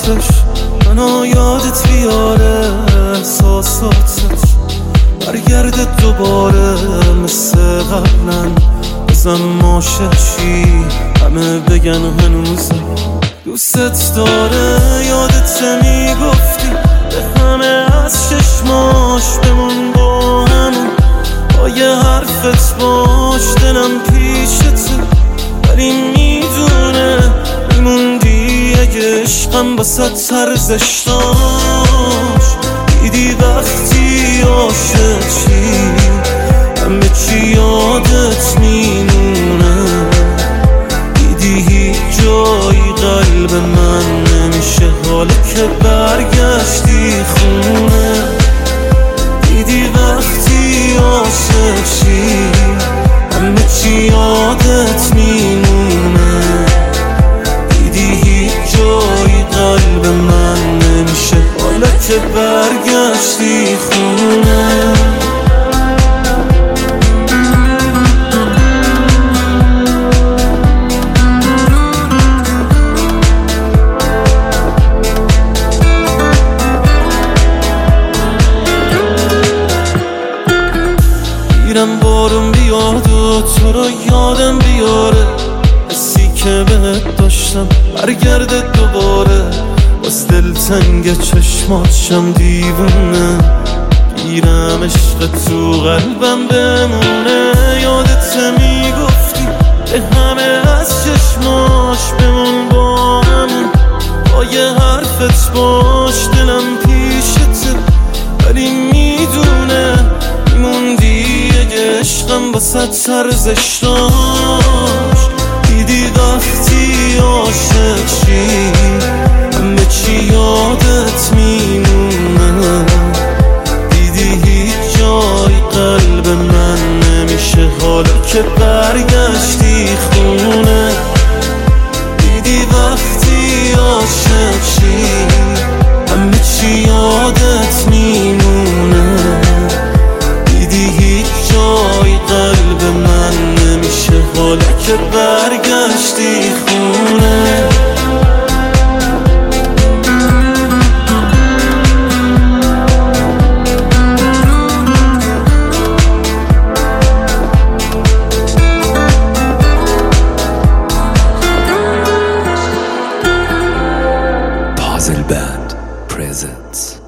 وقتش منو یادت بیاره، احساساتش برگرده دوباره مثل قبلا. بزن ماششی همه بگن هنوزم دوستت داره. یادت میگفتی به همه از چشماش بمون با همون، با یه حرفت باش دلم پیشته، ولی میدونه میموندی اگه عشقم باست ارزش داشت. دیدی وقتی عاشق چی همه چی یادت میمونه، دیدی هیچ جایی قلب من نمیشه حالا که برگشتی خونه. دیدی وقتی عاشق چی همه چی یادت میمونه، دیدی هیچ جایی قلب من نمیشه حالا که برگشتی خونه. میرم بارون بیاد و تو رو یادم بیاره، حسی که بهت داشتم برگرده دوباره. باز دلتنگ چشماتشم دیوونه، گیرم عشق تو قلبم بمونه. یادت میگفتی به همه از چشماش بمون با همون، با یه حرفت باش دلم پیشته، ولی میدونه میموندی اگه عشقم باست ارزش داشت. دیدی وقتی عاشق چی همه چی یادت میمونه، دیدی هیچ جای قلب من نمیشه حالا که برگشتی خونه. دیدی وقتی عاشق چی همه چی یادت میمونه، دیدی هیچ جای قلب من نمیشه حالا که برگشتی خونه. Puzzle Band presents